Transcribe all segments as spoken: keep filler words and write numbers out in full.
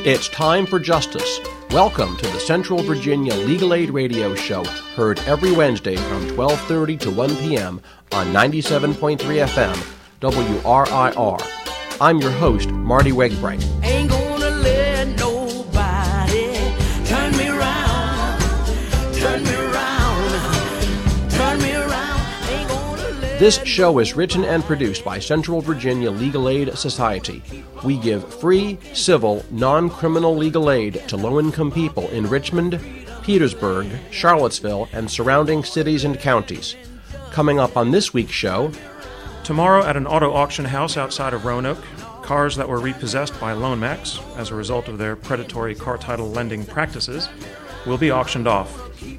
It's time for justice. Welcome to the Central Virginia Legal Aid Radio Show, heard every Wednesday from twelve thirty to one p.m. on ninety-seven point three F M, W R I R. I'm your host, Marty Wegbright. Ain't gonna let nobody turn me around, turn me around, turn me around. Ain't gonna let This show is written and produced by Central Virginia Legal Aid Society. We give free, civil, non-criminal legal aid to low-income people in Richmond, Petersburg, Charlottesville, and surrounding cities and counties. Coming up on this week's show, tomorrow at an auto auction house outside of Roanoke, cars that were repossessed by LoanMax as a result of their predatory car title lending practices will be auctioned off.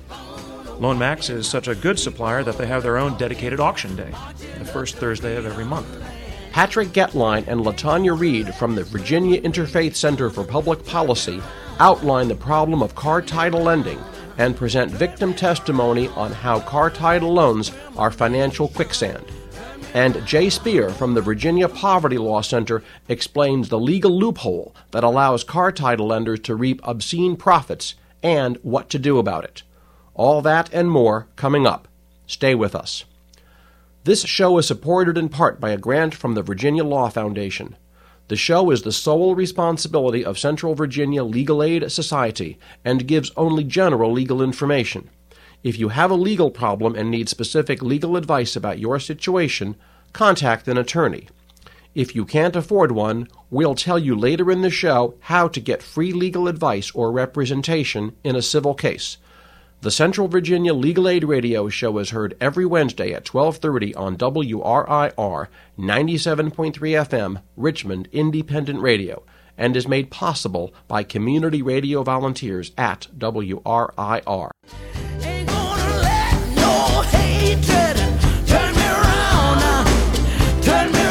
LoanMax is such a good supplier that they have their own dedicated auction day, the first Thursday of every month. Patrick Getline and LaTanya Reed from the Virginia Interfaith Center for Public Policy outline the problem of car title lending and present victim testimony on how car title loans are financial quicksand. And Jay Spear from the Virginia Poverty Law Center explains the legal loophole that allows car title lenders to reap obscene profits and what to do about it. All that and more coming up. Stay with us. This show is supported in part by a grant from the Virginia Law Foundation. The show is the sole responsibility of Central Virginia Legal Aid Society and gives only general legal information. If you have a legal problem and need specific legal advice about your situation, contact an attorney. If you can't afford one, we'll tell you later in the show how to get free legal advice or representation in a civil case. The Central Virginia Legal Aid Radio Show is heard every Wednesday at twelve thirty on W R I R ninety-seven point three F M, Richmond Independent Radio, and is made possible by community radio volunteers at W R I R. Ain't gonna let no hatred turn me around, turn me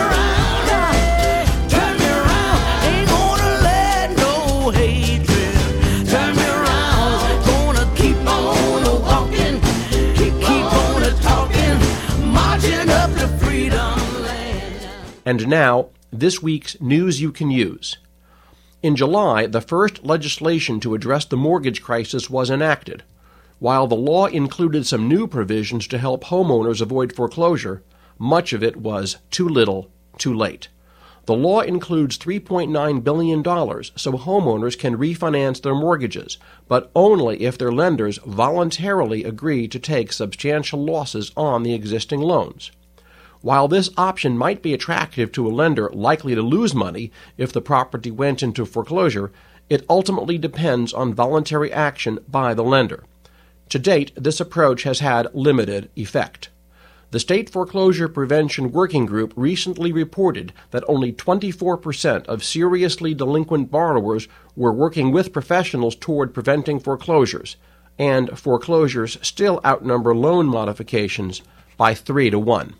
around, turn me around. Ain't gonna let no hatred turn me around. Gonna keep on walking, keep, keep on talking, marching up to freedom land. And now, this week's news you can use. In July, the first legislation to address the mortgage crisis was enacted. While the law included some new provisions to help homeowners avoid foreclosure, much of it was too little, too late. The law includes three point nine billion dollars so homeowners can refinance their mortgages, but only if their lenders voluntarily agree to take substantial losses on the existing loans. While this option might be attractive to a lender likely to lose money if the property went into foreclosure, it ultimately depends on voluntary action by the lender. To date, this approach has had limited effect. The State Foreclosure Prevention Working Group recently reported that only twenty-four percent of seriously delinquent borrowers were working with professionals toward preventing foreclosures, and foreclosures still outnumber loan modifications by three to one.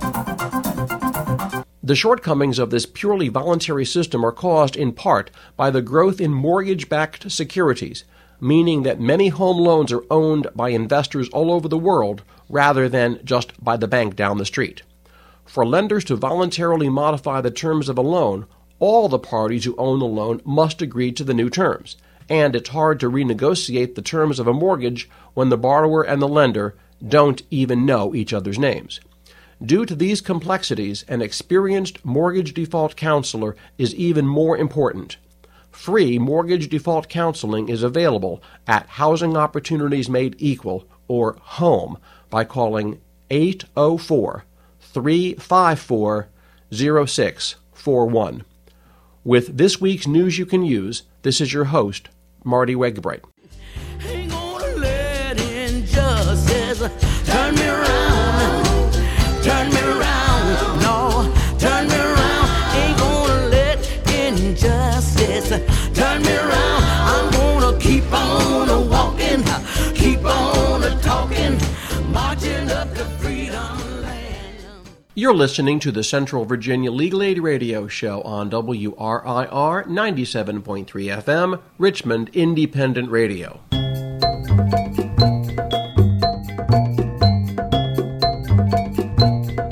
The shortcomings of this purely voluntary system are caused in part by the growth in mortgage-backed securities, meaning that many home loans are owned by investors all over the world rather than just by the bank down the street. For lenders to voluntarily modify the terms of a loan, all the parties who own the loan must agree to the new terms, and it's hard to renegotiate the terms of a mortgage when the borrower and the lender don't even know each other's names. Due to these complexities, an experienced mortgage default counselor is even more important. Free mortgage default counseling is available at Housing Opportunities Made Equal, or HOME, by calling eight oh four, three five four, oh six four one. With this week's news you can use, this is your host, Marty Wegbright. Ain't gonna let injustice turn me around, turn me around, no, turn me around. Ain't gonna let injustice turn me around. I'm gonna keep on walking, keep on talking, marching up to freedom land. You're listening to the Central Virginia Legal Aid Radio Show on W R I R ninety-seven point three F M, Richmond Independent Radio.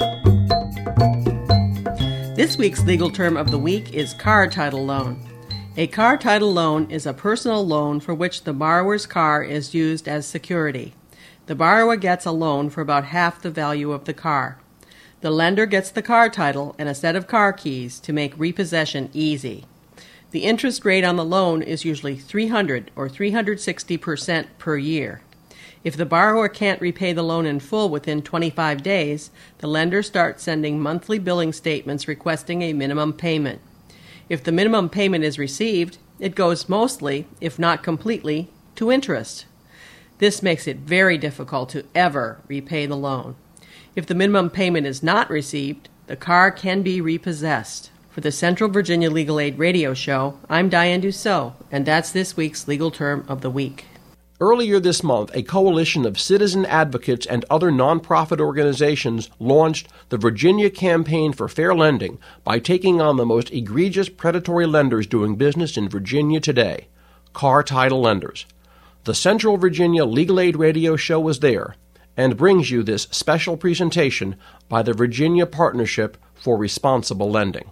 This week's legal term of the week is car title loan. A car title loan is a personal loan for which the borrower's car is used as security. The borrower gets a loan for about half the value of the car. The lender gets the car title and a set of car keys to make repossession easy. The interest rate on the loan is usually three hundred or three hundred sixty percent per year. If the borrower can't repay the loan in full within twenty-five days, the lender starts sending monthly billing statements requesting a minimum payment. If the minimum payment is received, it goes mostly, if not completely, to interest. This makes it very difficult to ever repay the loan. If the minimum payment is not received, the car can be repossessed. For the Central Virginia Legal Aid Radio Show, I'm Diane Dussault, and that's this week's Legal Term of the Week. Earlier this month, a coalition of citizen advocates and other nonprofit organizations launched the Virginia Campaign for Fair Lending by taking on the most egregious predatory lenders doing business in Virginia today, car title lenders. The Central Virginia Legal Aid Radio Show was there and brings you this special presentation by the Virginia Partnership for Responsible Lending.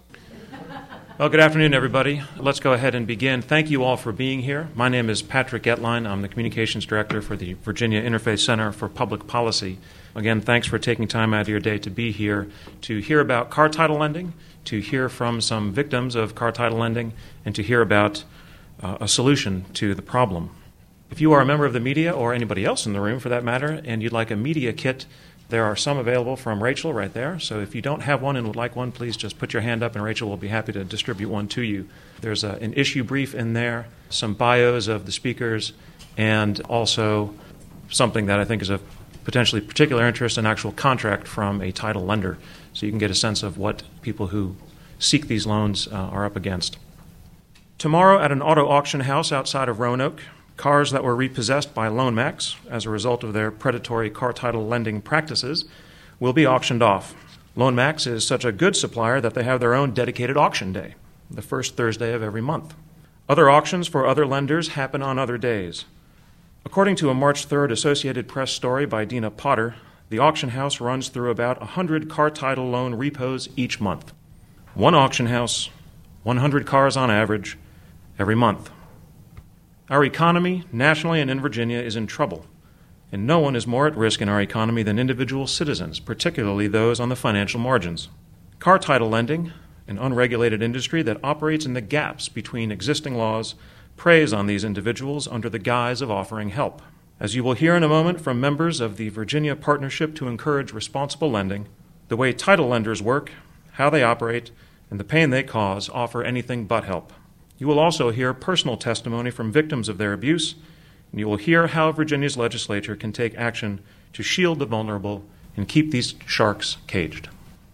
Well, good afternoon, everybody. Let's go ahead and begin. Thank you all for being here. My name is Patrick Etline. I'm the Communications Director for the Virginia Interfaith Center for Public Policy. Again, thanks for taking time out of your day to be here to hear about car title lending, to hear from some victims of car title lending, and to hear about uh, a solution to the problem. If you are a member of the media, or anybody else in the room for that matter, and you'd like a media kit, there are some available from Rachel right there. So if you don't have one and would like one, please just put your hand up and Rachel will be happy to distribute one to you. There's a, an issue brief in there, some bios of the speakers, and also something that I think is of potentially particular interest, an actual contract from a title lender. So you can get a sense of what people who seek these loans uh, are up against. Tomorrow at an auto auction house outside of Roanoke, cars that were repossessed by LoanMax as a result of their predatory car title lending practices will be auctioned off. LoanMax is such a good supplier that they have their own dedicated auction day, the first Thursday of every month. Other auctions for other lenders happen on other days. According to a March third Associated Press story by Dina Potter, the auction house runs through about one hundred car title loan repos each month. One auction house, one hundred cars on average, every month. Our economy, nationally and in Virginia, is in trouble, and no one is more at risk in our economy than individual citizens, particularly those on the financial margins. Car title lending, an unregulated industry that operates in the gaps between existing laws, preys on these individuals under the guise of offering help. As you will hear in a moment from members of the Virginia Partnership to Encourage Responsible Lending, the way title lenders work, how they operate, and the pain they cause offer anything but help. You will also hear personal testimony from victims of their abuse, and you will hear how Virginia's legislature can take action to shield the vulnerable and keep these sharks caged.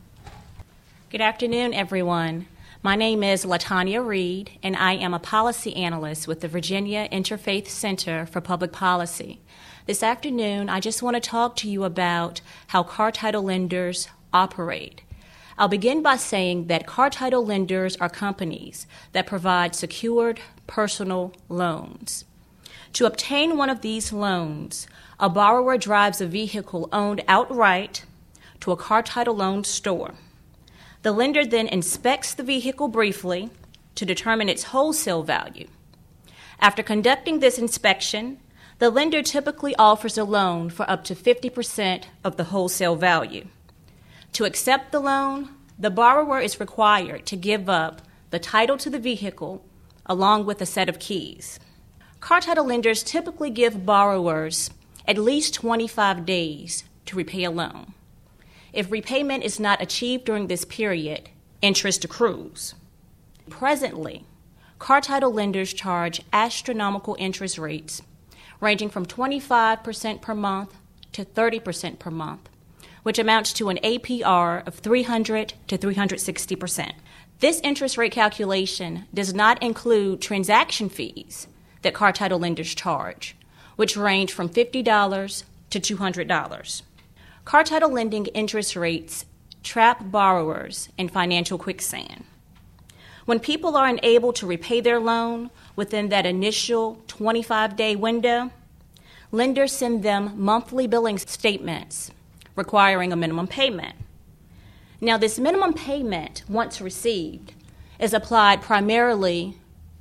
Good afternoon, everyone. My name is LaTanya Reed, and I am a policy analyst with the Virginia Interfaith Center for Public Policy. This afternoon, I just want to talk to you about how car title lenders operate. I'll begin by saying that car title lenders are companies that provide secured personal loans. To obtain one of these loans, a borrower drives a vehicle owned outright to a car title loan store. The lender then inspects the vehicle briefly to determine its wholesale value. After conducting this inspection, the lender typically offers a loan for up to fifty percent of the wholesale value. To accept the loan, the borrower is required to give up the title to the vehicle along with a set of keys. Car title lenders typically give borrowers at least twenty-five days to repay a loan. If repayment is not achieved during this period, interest accrues. Presently, car title lenders charge astronomical interest rates ranging from twenty-five percent per month to thirty percent per month, which amounts to an A P R of three hundred to three hundred sixty percent. This interest rate calculation does not include transaction fees that car title lenders charge, which range from fifty dollars to two hundred dollars. Car title lending interest rates trap borrowers in financial quicksand. When people are unable to repay their loan within that initial twenty-five day window, lenders send them monthly billing statements requiring a minimum payment. Now, this minimum payment, once received, is applied primarily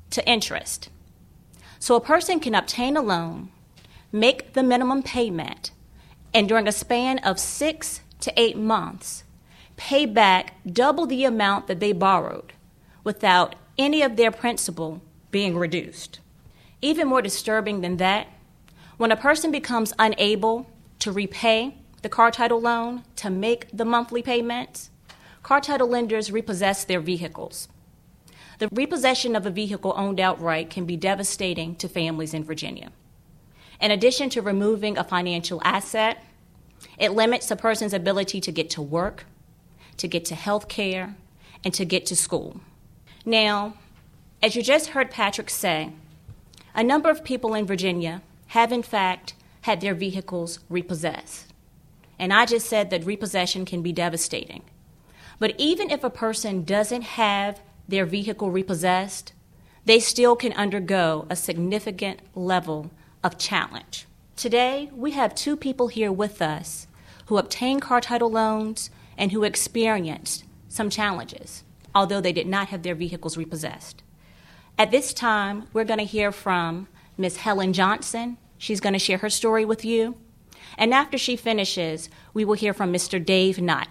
to interest. So a person can obtain a loan, make the minimum payment, and during a span of six to eight months, pay back double the amount that they borrowed without any of their principal being reduced. Even more disturbing than that, when a person becomes unable to repay the car title loan to make the monthly payments, car title lenders repossess their vehicles. The repossession of a vehicle owned outright can be devastating to families in Virginia. In addition to removing a financial asset, it limits a person's ability to get to work, to get to health care, and to get to school. Now, as you just heard Patrick say, a number of people in Virginia have in fact had their vehicles repossessed. And I just said that repossession can be devastating. But even if a person doesn't have their vehicle repossessed, they still can undergo a significant level of challenge. Today, we have two people here with us who obtained car title loans and who experienced some challenges, although they did not have their vehicles repossessed. At this time, we're going to hear from Miz Helen Johnson. She's going to share her story with you. And after she finishes, we will hear from Mister Dave Knott.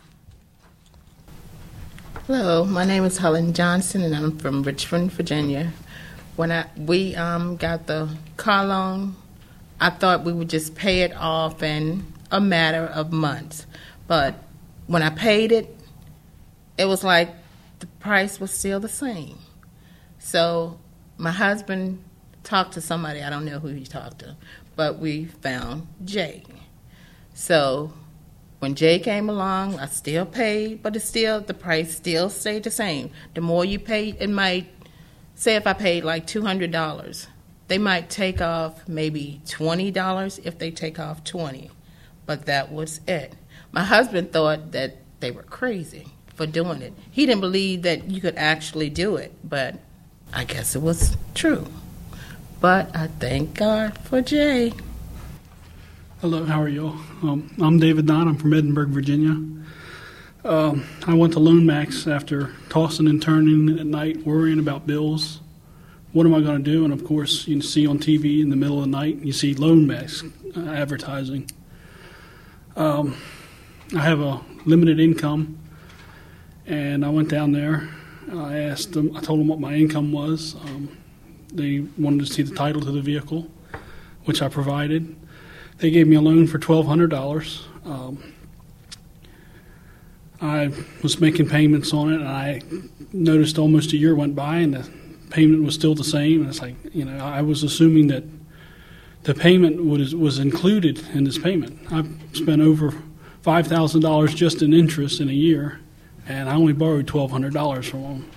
Hello, my name is Helen Johnson, and I'm from Richmond, Virginia. When I we um, got the car loan, I thought we would just pay it off in a matter of months. But when I paid it, it was like the price was still the same. So my husband talked to somebody, I don't know who he talked to, but we found Jay. So when Jay came along, I still paid, but it's still, the price still stayed the same. The more you pay, it might, say if I paid like two hundred dollars, they might take off maybe twenty dollars if they take off twenty dollars, but that was it. My husband thought that they were crazy for doing it. He didn't believe that you could actually do it, but I guess it was true. But I thank God for Jay. Hello, how are you? Um, I'm David Knott. I'm from Edinburgh, Virginia. Um, I went to LoanMax after tossing and turning at night, worrying about bills. What am I going to do? And, of course, you can see on T V in the middle of the night, you see LoanMax uh, advertising. Um, I have a limited income, and I went down there. I asked them, I told them what my income was. Um, they wanted to see the title to the vehicle, which I provided. They gave me a loan for twelve hundred dollars. Um, I was making payments on it, and I noticed almost a year went by, and the payment was still the same. And it's like, you know, I was assuming that the payment was was included in this payment. I've spent over five thousand dollars just in interest in a year, and I only borrowed twelve hundred dollars from them.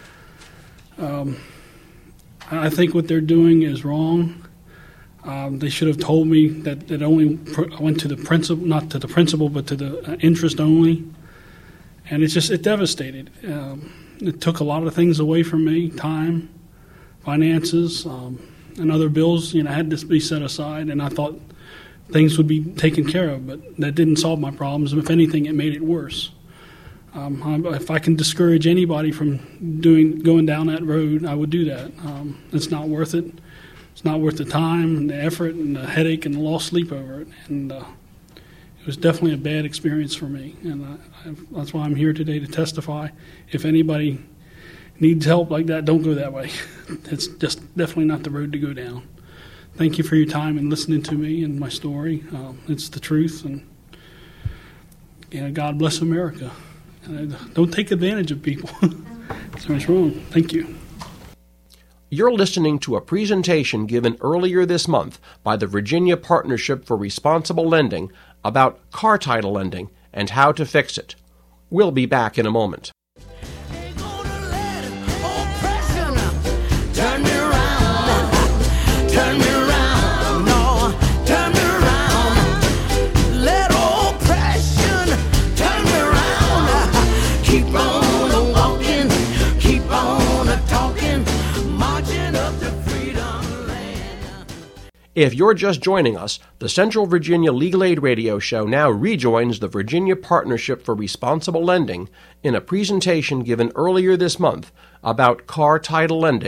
Um, I think what they're doing is wrong. Um, they should have told me that it only pr- went to the principal, not to the principal, but to the uh, interest only. And it's just, it devastated. Um, it took a lot of things away from me, time, finances, um, and other bills, you know, had to be set aside. And I thought things would be taken care of, but that didn't solve my problems. If anything, it made it worse. Um, if I can discourage anybody from doing going down that road, I would do that. Um, it's not worth it. It's not worth the time and the effort and the headache and the lost sleep over it. And uh, it was definitely a bad experience for me. And I, I, that's why I'm here today to testify. If anybody needs help like that, don't go that way. It's just definitely not the road to go down. Thank you for your time and listening to me and my story. Uh, it's the truth. And you know, God bless America. And don't take advantage of people. Something's wrong. Thank you. You're listening to a presentation given earlier this month by the Virginia Partnership for Responsible Lending about car title lending and how to fix it. We'll be back in a moment. Ain't gonna let oppression turn me around, turn me around, no, turn me around. Let oppression turn me around. Keep on walking, keep on talking, marching up to freedom land. If you're just joining us, the Central Virginia Legal Aid Radio Show now rejoins the Virginia Partnership for Responsible Lending in a presentation given earlier this month about car title lending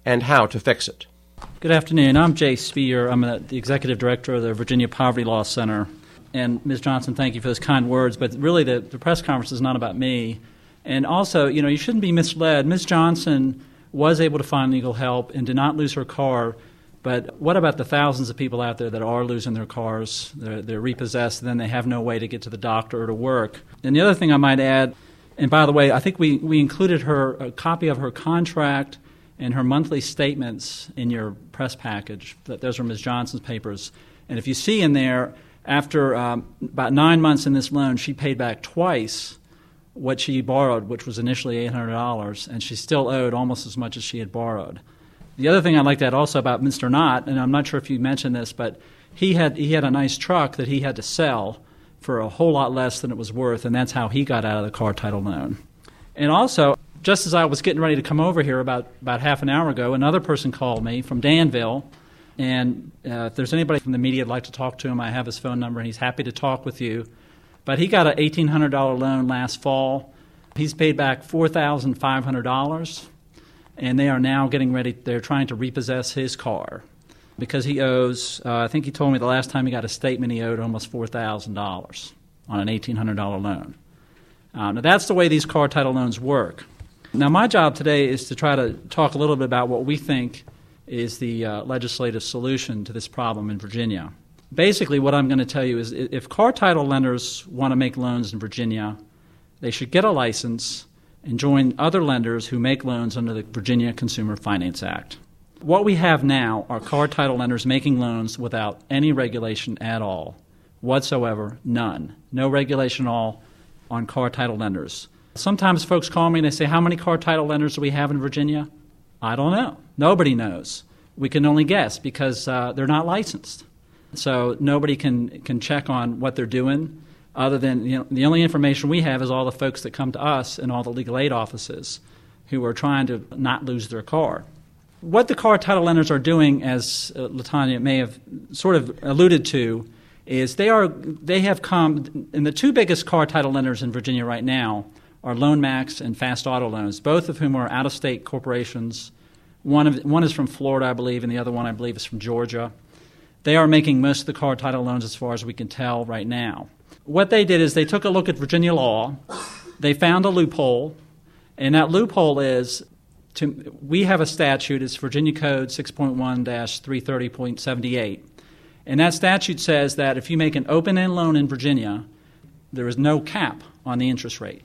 and how to fix it. Good afternoon. I'm Jay Spear. I'm a, the Executive Director of the Virginia Poverty Law Center. And Miz Johnson, thank you for those kind words, but really the, the press conference is not about me. And also, you know, you shouldn't be misled. Miz Johnson was able to find legal help and did not lose her car. But what about the thousands of people out there that are losing their cars? They're, they're repossessed, and then they have no way to get to the doctor or to work. And the other thing I might add, and by the way, I think we, we included her a copy of her contract and her monthly statements in your press package. Those are Miz Johnson's papers. And if you see in there, after um, about nine months in this loan, she paid back twice what she borrowed, which was initially eight hundred dollars, and she still owed almost as much as she had borrowed. The other thing I'd like to add also about Mister Knott, and I'm not sure if you mentioned this, but he had he had a nice truck that he had to sell for a whole lot less than it was worth, and that's how he got out of the car title loan. And also, just as I was getting ready to come over here about, about half an hour ago, another person called me from Danville, and uh, if there's anybody from the media who'd like to talk to him, I have his phone number, and he's happy to talk with you. But he got an eighteen hundred dollars loan last fall. He's paid back four thousand five hundred dollars. And they are now getting ready, they're trying to repossess his car because he owes, uh, I think he told me the last time he got a statement he owed almost four thousand dollars on an eighteen hundred dollars loan. Uh, now that's the way these car title loans work. Now my job today is to try to talk a little bit about what we think is the uh, legislative solution to this problem in Virginia. Basically what I'm going to tell you is if car title lenders want to make loans in Virginia, they should get a license and join other lenders who make loans under the Virginia Consumer Finance Act. What we have now are car title lenders making loans without any regulation at all, whatsoever, none. No regulation at all on car title lenders. Sometimes folks call me and they say, how many car title lenders do we have in Virginia? I don't know. Nobody knows. We can only guess because uh, they're not licensed. So nobody can, can check on what they're doing. Other than, you know, the only information we have is all the folks that come to us and all the legal aid offices who are trying to not lose their car. What the car title lenders are doing, as uh, LaTanya may have sort of alluded to, is they are they have come, and the two biggest car title lenders in Virginia right now are LoanMax and Fast Auto Loans, both of whom are out-of-state corporations. One of one is from Florida, I believe, and the other one, I believe, is from Georgia. They are making most of the car title loans as far as we can tell right now. What they did is they took a look at Virginia law, they found a loophole, and that loophole is, to, we have a statute, it's Virginia Code six point one dash three thirty point seven eight, and that statute says that if you make an open-end loan in Virginia, there is no cap on the interest rate.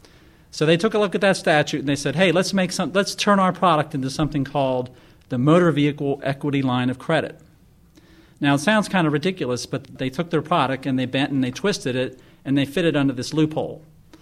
So they took a look at that statute and they said, hey, let's make some, let's turn our product into something called the Motor Vehicle Equity Line of Credit. Now, it sounds kind of ridiculous, but they took their product and they bent and they twisted it and they fit it under this loophole.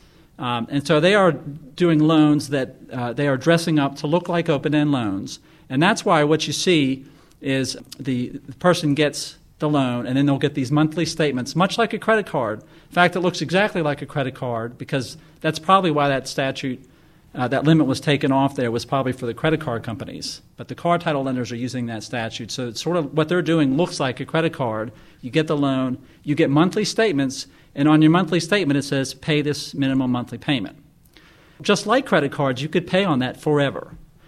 Um, and so they are doing loans that uh, they are dressing up to look like open-end loans. And that's why what you see is the, the person gets the loan and then they'll get these monthly statements, much like a credit card. In fact, it looks exactly like a credit card because that's probably why that statute Uh, that limit was taken off there was probably for the credit card companies. But the car title lenders are using that statute. So it's sort of what they're doing looks like a credit card. You get the loan, you get monthly statements, and on your monthly statement it says pay this minimum monthly payment. Just like credit cards, you could pay on that forever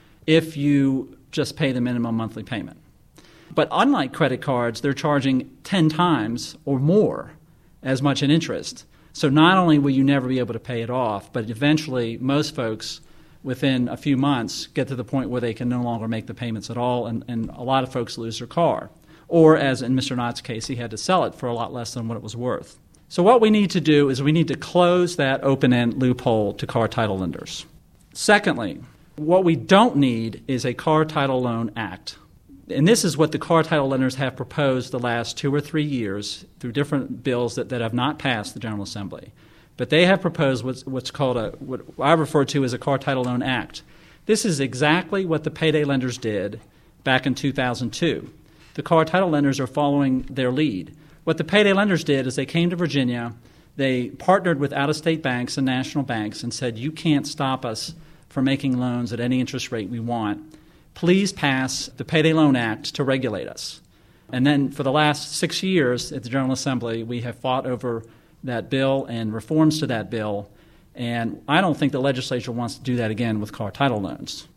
if you just pay the minimum monthly payment. But unlike credit cards, they're charging ten times or more as much in interest. So not only will you never be able to pay it off, but eventually most folks within a few months get to the point where they can no longer make the payments at all, and, and a lot of folks lose their car. Or, as in Mister Knott's case, he had to sell it for a lot less than what it was worth. So what we need to do is we need to close that open-end loophole to car title lenders. Secondly, what we don't need is a Car Title Loan Act. And this is what the car title lenders have proposed the last two or three years through different bills that, that have not passed the General Assembly. But they have proposed what's, what's called a, what I refer to as a Car Title Loan Act. This is exactly what the payday lenders did back in two thousand two. The car title lenders are following their lead. What the payday lenders did is they came to Virginia, they partnered with out-of-state banks and national banks and said, you can't stop us from making loans at any interest rate we want. Please pass the Payday Loan Act to regulate us. And then for the last six years at the General Assembly, we have fought over that bill and reforms to that bill. And I don't think the legislature wants to do that again with car title loans.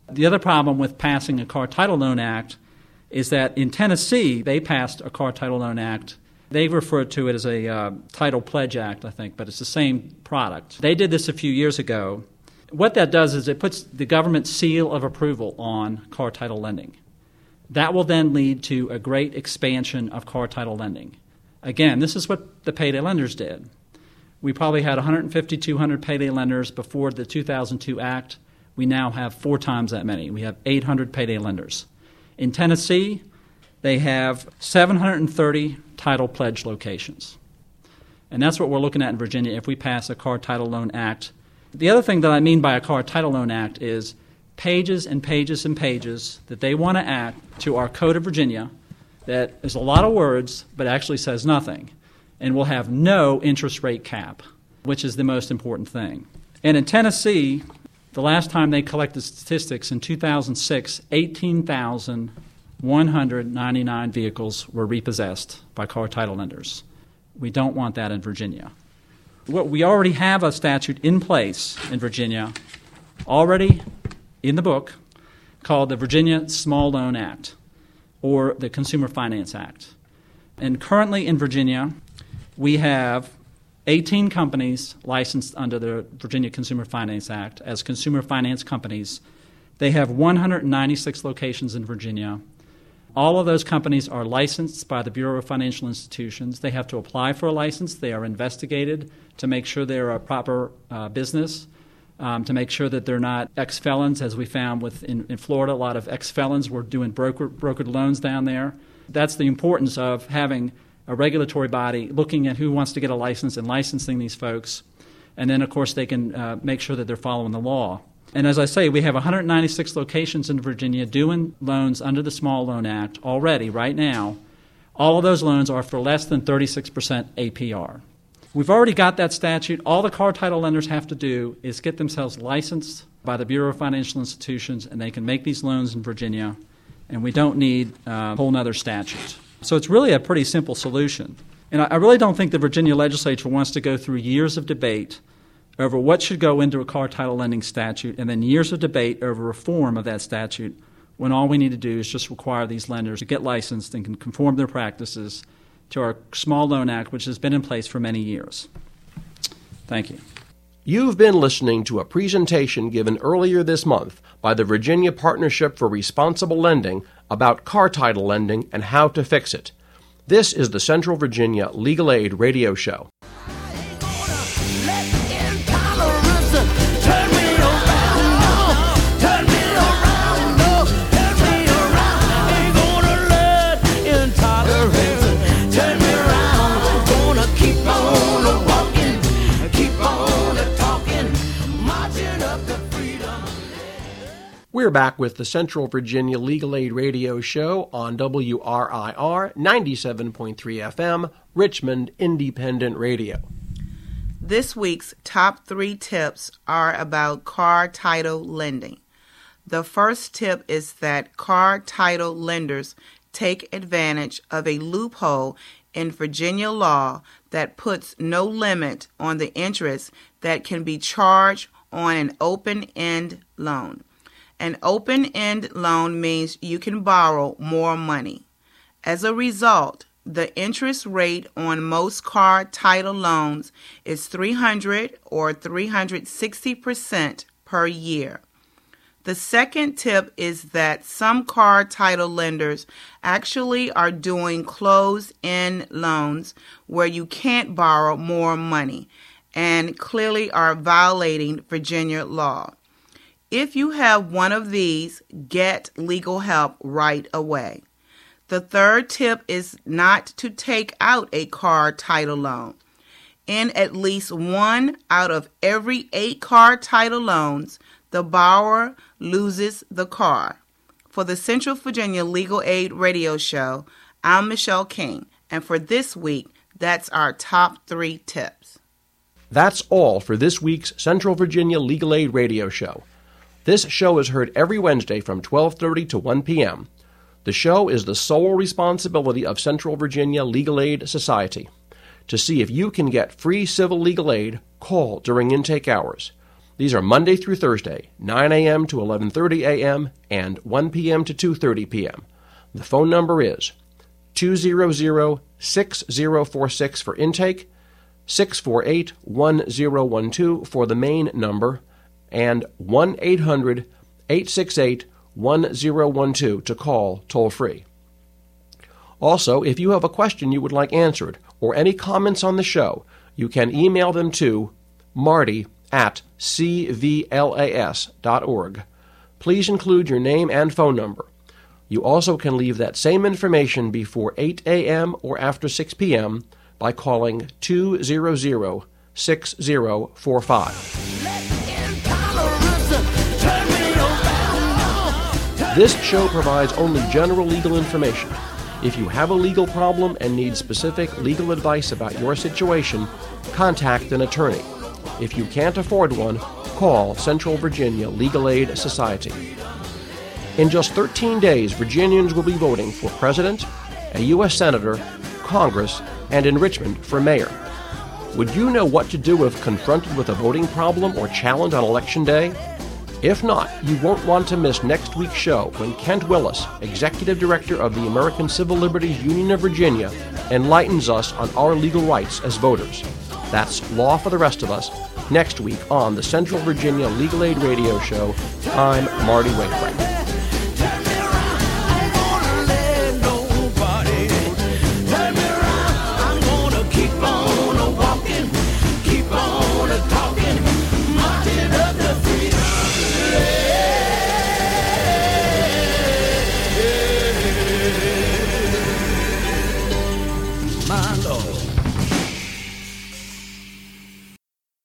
The other problem with passing a Car Title Loan Act is that in Tennessee, they passed a Car Title Loan Act. They refer to it as a uh, Title Pledge Act, I think, but it's the same product. They did this a few years ago. What that does is it puts the government seal of approval on car title lending. That will then lead to a great expansion of car title lending. Again, this is what the payday lenders did. We probably had one hundred fifty, two hundred payday lenders before the two thousand two Act. We now have four times that many. We have eight hundred payday lenders. In Tennessee, they have seven hundred thirty title pledge locations. And that's what we're looking at in Virginia if we pass a Car Title Loan Act. The other thing that I mean by a Car Title Loan Act is pages and pages and pages that they want to add to our Code of Virginia that is a lot of words but actually says nothing, and will have no interest rate cap, which is the most important thing. And in Tennessee, the last time they collected statistics in two thousand six, eighteen thousand one hundred ninety-nine vehicles were repossessed by car title lenders. We don't want that in Virginia. What we already have a statute in place in Virginia, already in the book, called the Virginia Small Loan Act, or the Consumer Finance Act. And currently in Virginia, we have eighteen companies licensed under the Virginia Consumer Finance Act as consumer finance companies. They have one hundred ninety-six locations in Virginia. All of those companies are licensed by the Bureau of Financial Institutions. They have to apply for a license. They are investigated to make sure they're a proper uh, business, um, to make sure that they're not ex-felons, as we found with in, in Florida. A lot of ex-felons were doing broker, brokered loans down there. That's the importance of having a regulatory body looking at who wants to get a license and licensing these folks. And then, of course, they can uh, make sure that they're following the law. And as I say, we have one hundred ninety-six locations in Virginia doing loans under the Small Loan Act already, right now. All of those loans are for less than thirty-six percent A P R. We've already got that statute. All the car title lenders have to do is get themselves licensed by the Bureau of Financial Institutions, and they can make these loans in Virginia, and we don't need a whole other statute. So it's really a pretty simple solution. And I really don't think the Virginia legislature wants to go through years of debate over what should go into a car title lending statute and then years of debate over reform of that statute, when all we need to do is just require these lenders to get licensed and can conform their practices to our Small Loan Act, which has been in place for many years. Thank you. You've been listening to a presentation given earlier this month by the Virginia Partnership for Responsible Lending about car title lending and how to fix it. This is the Central Virginia Legal Aid Radio Show. We're back with the Central Virginia Legal Aid Radio Show on W R I R ninety-seven point three F M, Richmond Independent Radio. This week's top three tips are about car title lending. The first tip is that car title lenders take advantage of a loophole in Virginia law that puts no limit on the interest that can be charged on an open-end loan. An open-end loan means you can borrow more money. As a result, the interest rate on most car title loans is three hundred or three hundred sixty percent per year. The second tip is that some car title lenders actually are doing closed-end loans where you can't borrow more money and clearly are violating Virginia law. If you have one of these, get legal help right away. The third tip is not to take out a car title loan. In at least one out of every eight car title loans, the borrower loses the car. For the Central Virginia Legal Aid Radio Show, I'm Michelle King, and for this week, that's our top three tips. That's all for this week's Central Virginia Legal Aid Radio Show. This show is heard every Wednesday from twelve thirty to one p.m. The show is the sole responsibility of Central Virginia Legal Aid Society. To see if you can get free civil legal aid, call during intake hours. These are Monday through Thursday, nine a.m. to eleven thirty a.m. and one p.m. to two thirty p.m. The phone number is two hundred, six zero four six for intake, six four eight, one zero one two for the main number, and one eight hundred, eight six eight, one zero one two to call toll-free. Also, if you have a question you would like answered or any comments on the show, you can email them to marty at c v l a s dot org. Please include your name and phone number. You also can leave that same information before eight a.m. or after six p.m. by calling two hundred, six zero four five. This show provides only general legal information. If you have a legal problem and need specific legal advice about your situation, contact an attorney. If you can't afford one, call Central Virginia Legal Aid Society. In just thirteen days, Virginians will be voting for President, a U S Senator, Congress, and in Richmond for mayor. Would you know what to do if confronted with a voting problem or challenge on Election Day? If not, you won't want to miss next week's show when Kent Willis, Executive Director of the American Civil Liberties Union of Virginia, enlightens us on our legal rights as voters. That's Law for the Rest of Us, next week on the Central Virginia Legal Aid Radio Show. I'm Marty Wainwright.